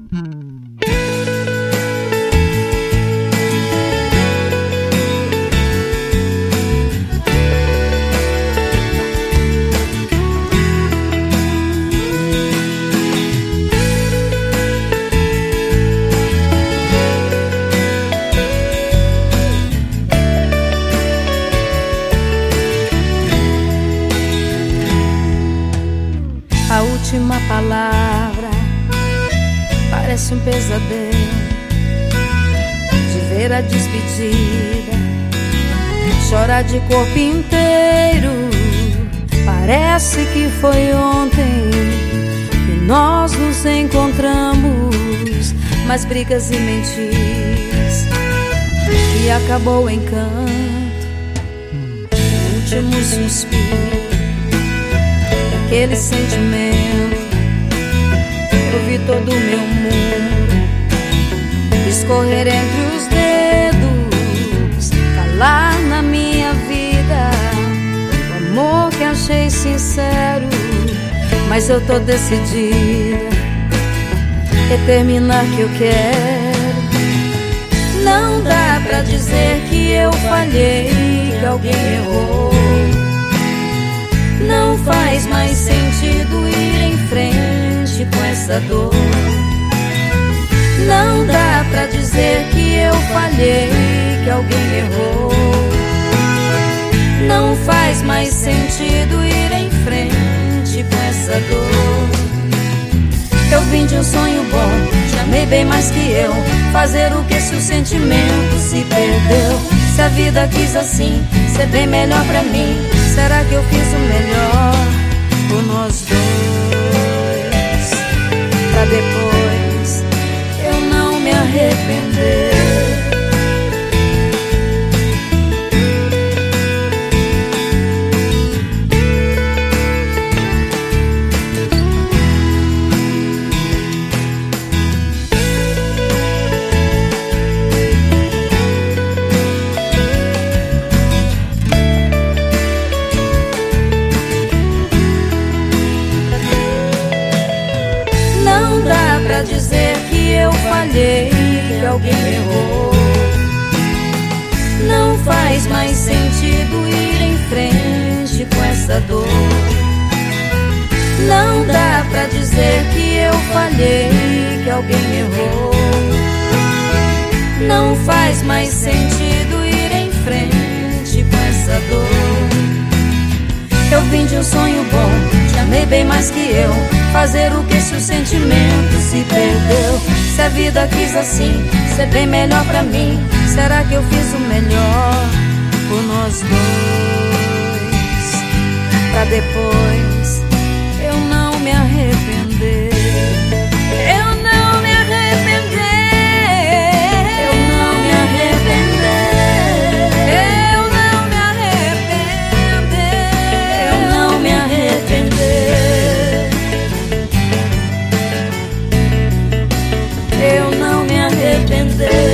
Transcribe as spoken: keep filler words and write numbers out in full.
A última palavra parece um pesadelo, de ver a despedida, chorar de corpo inteiro. Parece que foi ontem que nós nos encontramos, mas brigas e mentiras, e acabou o encanto, o último suspiro, aquele sentimento. Eu vi todo o meu mundo escorrer entre os dedos, calar na minha vida o amor que achei sincero. Mas eu tô decidida, é terminar que eu quero. Não dá pra dizer que eu falhei, que alguém errou. Não faz mais sentido ir em frente com essa dor. Não dá pra dizer que eu falhei, que alguém errou. Não faz mais sentido ir em frente com essa dor. Eu vim de um sonho bom, te amei bem mais que eu. Fazer o que se o sentimento se perdeu? Se a vida quis assim, ser bem melhor pra mim, será que eu fiz o melhor por nós dois? Pra depois eu não me arrepender. Não dá pra dizer que eu falhei, que alguém errou. Não faz mais sentido ir em frente com essa dor. Não dá pra dizer que eu falhei, que alguém errou. Não faz mais sentido ir em frente com essa dor. Eu vim de um sonho bom, te amei bem mais que eu. Fazer o que se o sentimento se perdeu? Se a vida quis assim, ser bem melhor pra mim, será que eu fiz o melhor por nós dois? Pra depois eu não me arrepender. Eu não me arrepender. Eu não me arrepender. Eu não me arrepender. Eu não me arrepender. Eu não me arrepender.